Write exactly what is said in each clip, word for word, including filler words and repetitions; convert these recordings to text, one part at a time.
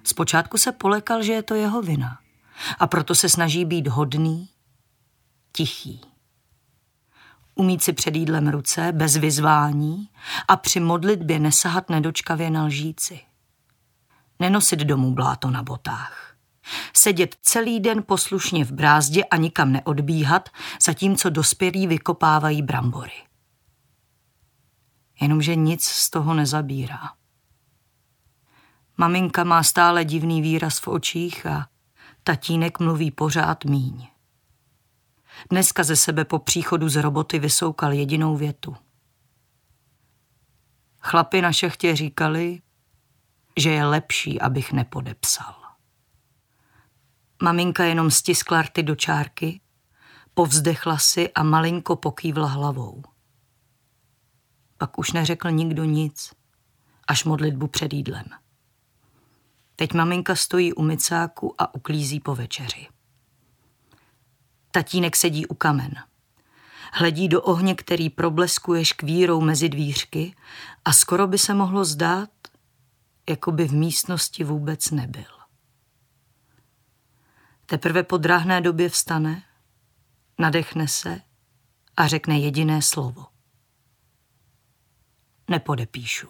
Zpočátku se polekal, že je to jeho vina a proto se snaží být hodný, tichý. Umít si před jídlem ruce, bez vyzvání a při modlitbě nesahat nedočkavě na lžíci. Nenosit domů bláto na botách. Sedět celý den poslušně v brázdě a nikam neodbíhat, zatímco dospělí vykopávají brambory. Jenomže nic z toho nezabírá. Maminka má stále divný výraz v očích a tatínek mluví pořád míň. Dneska ze sebe po příchodu z roboty vysoukal jedinou větu. Chlapi na šachtě říkali, že je lepší, abych nepodepsal. Maminka jenom stiskla rty do čárky, povzdechla si a malinko pokývla hlavou. Pak už neřekl nikdo nic, až modlitbu před jídlem. Teď maminka stojí u micáku a uklízí po večeři. Tatínek sedí u kamen. Hledí do ohně, který probleskuje škvírou mezi dvířky a skoro by se mohlo zdát, jako by v místnosti vůbec nebyl. Teprve po drahné době vstane, nadechne se a řekne jediné slovo. Nepodepíšu.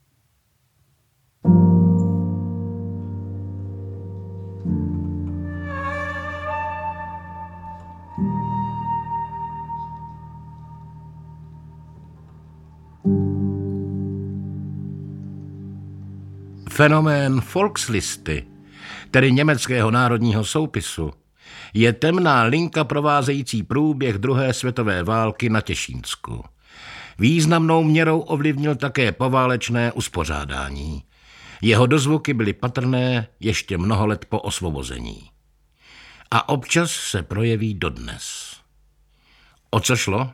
Fenomén Volkslisty, tedy německého národního soupisu, je temná linka provázející průběh druhé světové války na Těšínsku. Významnou měrou ovlivnil také poválečné uspořádání. Jeho dozvuky byly patrné ještě mnoho let po osvobození. A občas se projeví dodnes. O co šlo?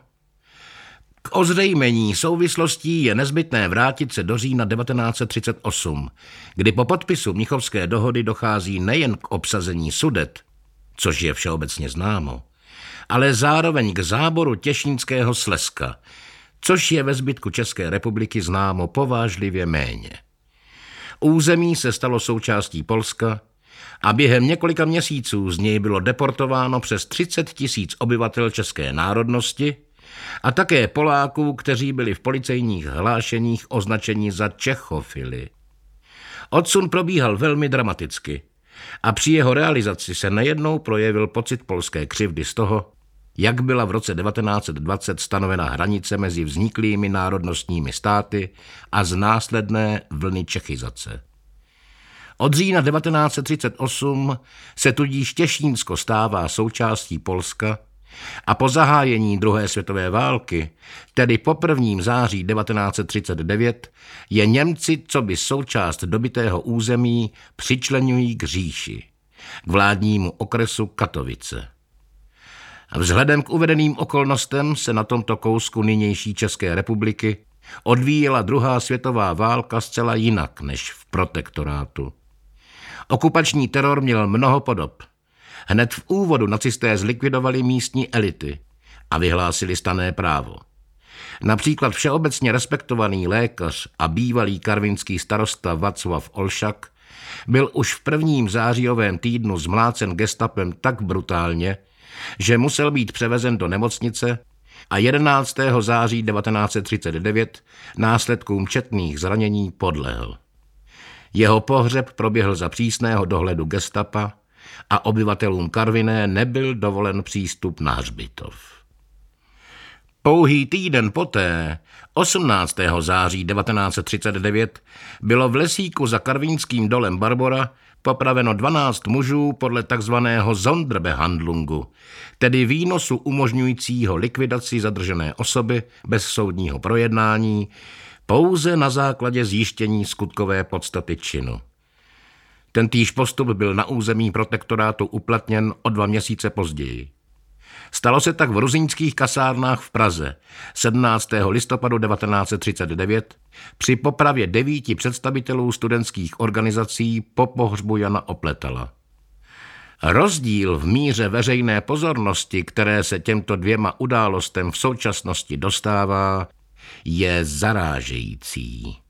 K ozřejmení souvislostí je nezbytné vrátit se do října devatenáct set třicet osm, kdy po podpisu Mnichovské dohody dochází nejen k obsazení Sudet, což je všeobecně známo, ale zároveň k záboru Těšínského Slezska, což je ve zbytku České republiky známo povážlivě méně. Území se stalo součástí Polska a během několika měsíců z něj bylo deportováno přes třicet tisíc obyvatel české národnosti a také Poláků, kteří byli v policejních hlášeních označeni za Čechofily. Odsun probíhal velmi dramaticky a při jeho realizaci se nejednou projevil pocit polské křivdy z toho, jak byla v roce devatenáct set dvacet stanovena hranice mezi vzniklými národnostními státy a z následné vlny čechizace. Od října devatenáct set třicet osm se tudíž Těšínsko stává součástí Polska a po zahájení druhé světové války, tedy po prvním září devatenáct set třicet devět, je Němci coby součást dobytého území přičleňují k říši, k vládnímu okresu Katovice. Vzhledem k uvedeným okolnostem se na tomto kousku nynější České republiky odvíjela druhá světová válka zcela jinak než v protektorátu. Okupační teror měl mnoho podob. Hned v úvodu nacisté zlikvidovali místní elity a vyhlásili stanné právo. Například všeobecně respektovaný lékař a bývalý karvinský starosta Václav Olšak byl už v prvním zářijovém týdnu zmlácen gestapem tak brutálně, že musel být převezen do nemocnice a jedenáctého září devatenáct set třicet devět následkům četných zranění podlehl. Jeho pohřeb proběhl za přísného dohledu gestapa a obyvatelům Karviné nebyl dovolen přístup na hřbitov. Pouhý týden poté, osmnáctého září devatenáct set třicet devět, bylo v lesíku za karvinským dolem Barbora popraveno dvanáct mužů podle takzvaného Sonderbehandlungu, tedy výnosu umožňujícího likvidaci zadržené osoby bez soudního projednání, pouze na základě zjištění skutkové podstaty činu. Tentýž postup byl na území protektorátu uplatněn o dva měsíce později. Stalo se tak v ruzínských kasárnách v Praze sedmnáctého listopadu devatenáct set třicet devět při popravě devíti představitelů studentských organizací po pohřbu Jana Opletala. Rozdíl v míře veřejné pozornosti, které se těmto dvěma událostem v současnosti dostává, je zarážející.